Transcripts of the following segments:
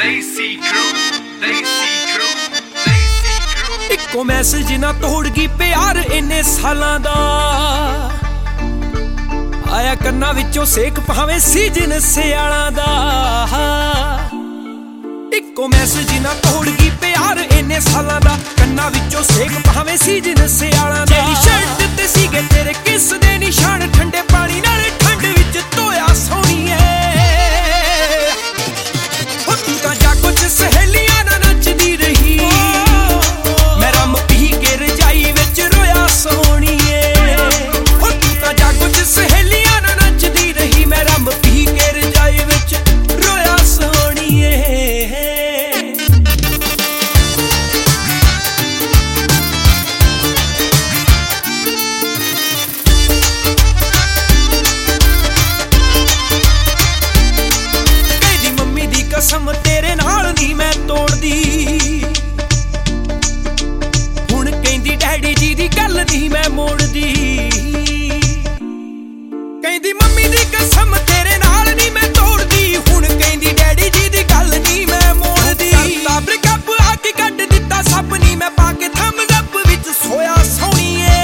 ਇੱਕੋ ਮੈਸੇਜ ਨਾ ਤੋੜ ਗਈ ਪਿਆਰ ਇੰਨੇ ਸਾਲਾਂ ਦਾ, ਆਇਆ ਕੰਨਾਂ ਵਿੱਚੋਂ ਸੇਕ ਭਾਵੇਂ ਸੀਜਨ ਸਿਆਲਾਂ ਦਾ। ਇੱਕੋ ਮੈਸੇਜ ਨਾ ਤੋੜ ਗਈ ਪਿਆਰ ਇੰਨੇ ਸਾਲਾਂ ਦਾ, ਕੰਨਾਂ ਵਿੱਚੋਂ ਸੇਕ ਭਾਵੇਂ ਸੀਜਨ ਸਿਆਲਾਂ ਦਾ। ਜਿਹੜੀ ਸ਼ਰਟ ਤੇ ਸੀਗੇ ਤੇਰੇ ਕਿਸ ਦੇ ਨਿਸ਼ਾਨ, ਠੰਡੇ ਪਾਣੀ ਨਾਲ ਠੰਡ ਵਿੱਚ ਧੋਇਆ ਸੋਹਣੀਏ। ਹੋ ਤੂੰ ਤਾਂ ਜਾ ਕੁਝ ਸਹੇਲੀਆਂ ਨਾਲ ਨੱਚਦੀ ਰਹੀ, ਮੈਂ ਰੰਮ ਪੀ ਕੇ ਰਜਾਈ ਵਿੱਚ ਰੋਇਆ ਸੋਹਣੀਏ। ਹੋ ਤੂੰ ਤਾਂ ਜਾ ਕੁਝ ਸਹੇਲੀਆਂ ਨਾਲ ਨੱਚਦੀ ਰਹੀ, ਮੈਂ ਰੰਮ ਪੀ ਕੇ ਰਜਾਈ ਵਿੱਚ ਰੋਇਆ ਸੋਹਣੀਏ। ਕਸਮ ਤੇਰੇ ਨਾਲ ਨਹੀਂ ਮੈਂ ਤੋੜਦੀ, ਹੁਣ ਕਹਿੰਦੀ ਡੈਡੀ ਜੀ ਦੀ ਗੱਲ ਨਹੀਂ ਮੈਂ ਮੋੜਦੀ। ਕਹਿੰਦੀ ਮੰਮੀ ਦੀ ਕਸਮ ਤੇਰੇ ਨਾਲ ਨਹੀਂ ਮੈਂ ਤੋੜਦੀ, ਹੁਣ ਕਹਿੰਦੀ ਡੈਡੀ ਜੀ ਦੀ ਗੱਲ ਨਹੀਂ ਮੈਂ ਮੋੜਦੀ। ਕਰਤਾ ਬ੍ਰੇਕਅਪ ਆ ਕੇ ਕੱਢ ਦਿੱਤਾ ਸੱਪ ਨਹੀਂ ਮੈਂ ਪਾ ਕੇ ਥੰਬਸ ਅਪ ਵਿੱਚ ਸੋਇਆ ਸੋਹਣੀਏ।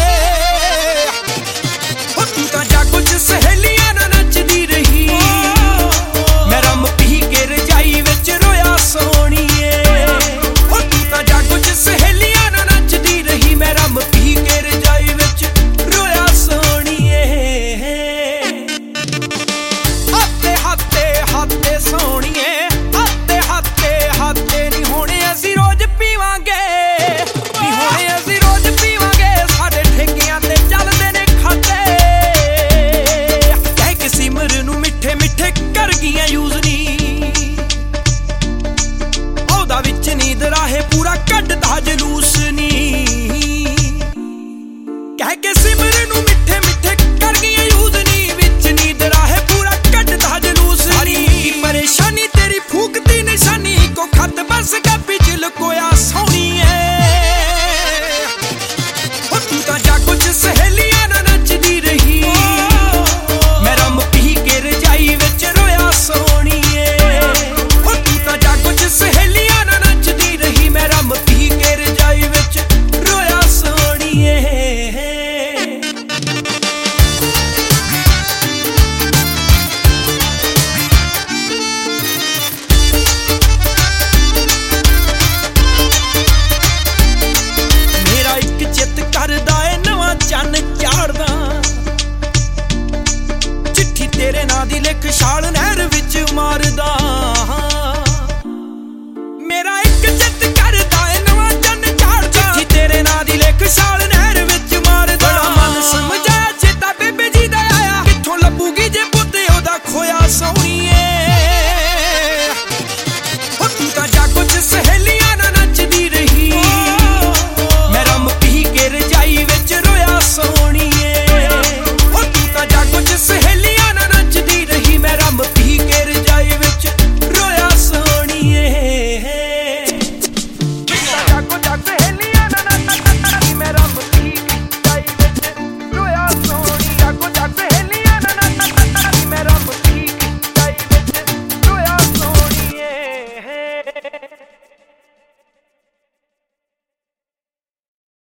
ਹੋ ਤੂੰ ਤਾਂ ਜਾ ਕੁਝ ਸਹੇਲੀਆਂ ਨਾਲ ਨੱਚਦੀ ਰਹੀ, ਮੈਂ ਰੰਮ ਪੀ ਕੇ ਰਜਾਈ ਵਿੱਚ ਰੋਇਆ ਸੋਹਣੀਏ। ਹੋ ਤੂੰ ਤਾਂ ਜਾ ਕੁਝ ਸਹੇਲੀਆਂ ਨਾਲ ਨੱਚਦੀ ਰਹੀ, ਮੈਂ ਰੰਮ ਪੀ ਕੇ ਰਜਾਈ ਵਿੱਚ ਰੋਇਆ ਸੋਹਣੀਏ। ਹੱਥੇ ਹੱਥੇ ਹੱਥੇ ਸੋਹਣੀਏ, ਹੱਥੇ ਹੱਥੇ ਹੱਥੇ ਨੀ ਹੋਣੇ ਅਸੀਂ ਰੋਜ਼ ਪੀਵਾਂਗੇ, ਨੀ ਹੋਣੇ ਅਸੀਂ ਰੋਜ਼ ਪੀਵਾਂਗੇ, ਸਾਡੇ ਠੇਕਿਆਂ ਤੇ ਚੱਲਦੇ ਨੇ ਖਾਤੇ। ਕਹਿ ਕੇ ਸਿਮਰ ਨੂੰ ਮਿੱਠੇ ਮਿੱਠੇ ਕਰ ਗਈਆਂ ਯੂਜ਼ ਨੀ, ਉਹਦਾ ਵਿੱਚ ਨੀਂਦ ਰਾਹੇ ਪੂਰਾ ਕੱਢਦਾ ਜਲੂਸ ਨੀ। ਕਹਿ ਕੇ ਸਿਮਰ ਨੂੰ ਮਿੱਠੇ ਮਿੱਠੇ ਕਰ ਗਈਆਂ ਯੂਜ਼ ਨੀ, ਵਿੱਚ ਨੀਂਦ ਰਾਹੇ ਪੂਰਾ ਕੱਢਦਾ ਜਲੂਸ ਨੀ। ਸਾਰੀ ਪਰੇਸ਼ਾਨੀ ਤੇਰੀ ਫੂਕਦੀ ਨਿਸ਼ਾਨੀ, ਕੋ ਖੱਤ ਬਸ ਗੱਪੀ ਚ ਲੁਕੋਇਆ ਸੋਹਣੀਏ। ਹੋ ਤੂੰ ਤਾਂ ਜਾ ਕੁਝ ਸਹੇਲੀਆਂ ਨਾਲ ਨੱਚਦੀ ਰਹੀ, ਮੈਂ ਰੰਮ ਪੀ ਕੇ ਰਜਾਈ ਵਿੱਚ ਰੋਇਆ ਸੋਹਣੀਏ। ਹੋ ਤੂੰ ਤਾਂ ਜਾ ਕੁਝ ਸਹੇਲੀਆਂ ਨਾਲ ਨੱਚਦੀ ਰਹੀ, ਮੈਂ ਰੰਮ ਪੀ ਕੇ ਰਜਾਈ ਵਿੱਚ ਰੋਇਆ ਸੋਹਣੀਏ। ਮੇਰਾ ਇੱਕ ਚਿੱਤ ਕਰਦਾ ਏ ਨਵਾਂ ਚੰਨ ਚਾੜਦਾ, ਚਿੱਠੀ ਤੇਰੇ ਨਾਂ ਦੀ ਲਿਖ ਛਾਲ ਨਹਿਰ ਵਿੱਚ ਮਾਰਦਾ।